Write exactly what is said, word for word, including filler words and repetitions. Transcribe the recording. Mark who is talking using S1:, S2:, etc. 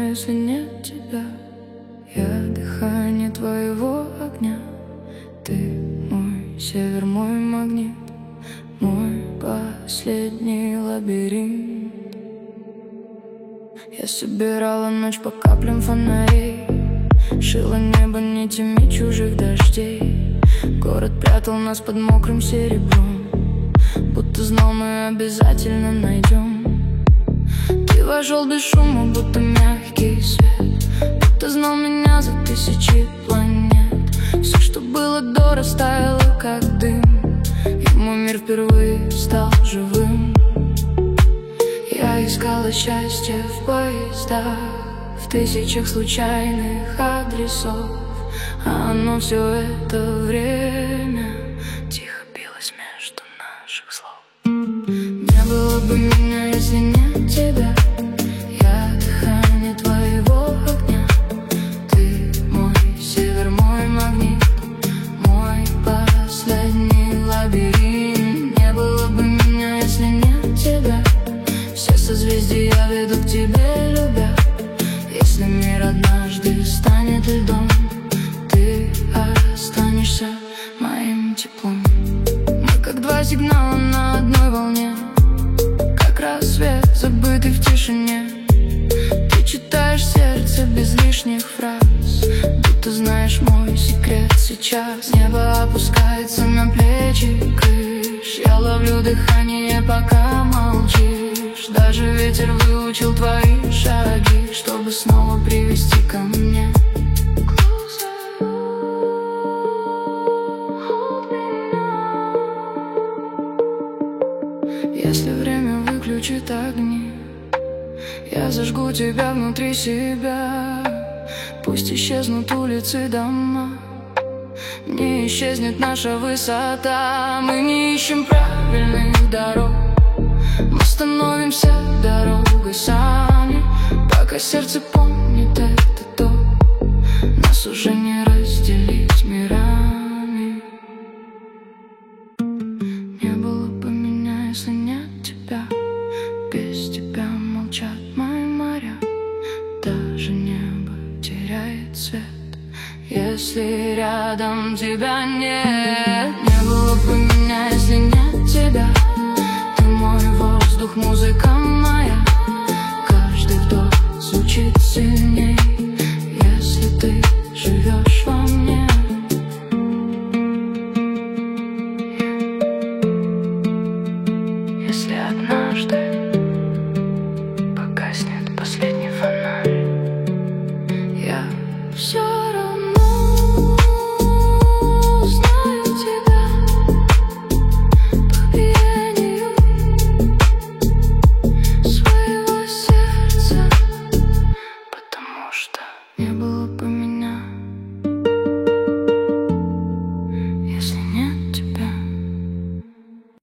S1: меня, если нет тебя. Я дыхание твоего огня. Ты мой север, мой магнит, мой последний лабиринт. Я собирала ночь по каплям фонарей, шила небо нитями чужих дождей. Город прятал нас под мокрым серебром, будто знал, мы обязательно найдем. Ты вошел без шума, будто мягкий свет, будто знал меня за тысячи планет. Все, что было до, растаяло, как дым, и мой мир впервые стал живым. Я искала счастье в поездах, в тысячах случайных адресов, а оно все это время тихо билось между наших слов. Не было бы меня, если нет тебя. Я дыхание твоего огня. Ты мой север, мой магнит, мой последний лабиринт. Не было бы меня, если нет тебя. Все созвездия ведут к тебе, любя. Если мир однажды станет льдом, ты останешься моим теплом. Мы как два сигнала на одной волне, как рассвет, забытый в тишине. Ты читаешь сердце без лишних фраз, будто знаешь мой секрет сейчас. Небо опускается на плечи, крыш. Я ловлю дыхание, пока молчишь. Даже ветер выучил твои шаги, чтобы снова привести ко мне. Если время выключит огни, я зажгу тебя внутри себя. Пусть исчезнут улицы, дома, не исчезнет наша высота. Мы не ищем правильных дорог, мы становимся дорогой сами. Пока сердце помнит это, то нас уже не разделить мирами. Не было бы меня, если нет тебя. Без тебя молчат мои моря, даже небо теряет цвет, если рядом тебя нет. Не было бы меня, если нет тебя. Ты мой воздух, музыка.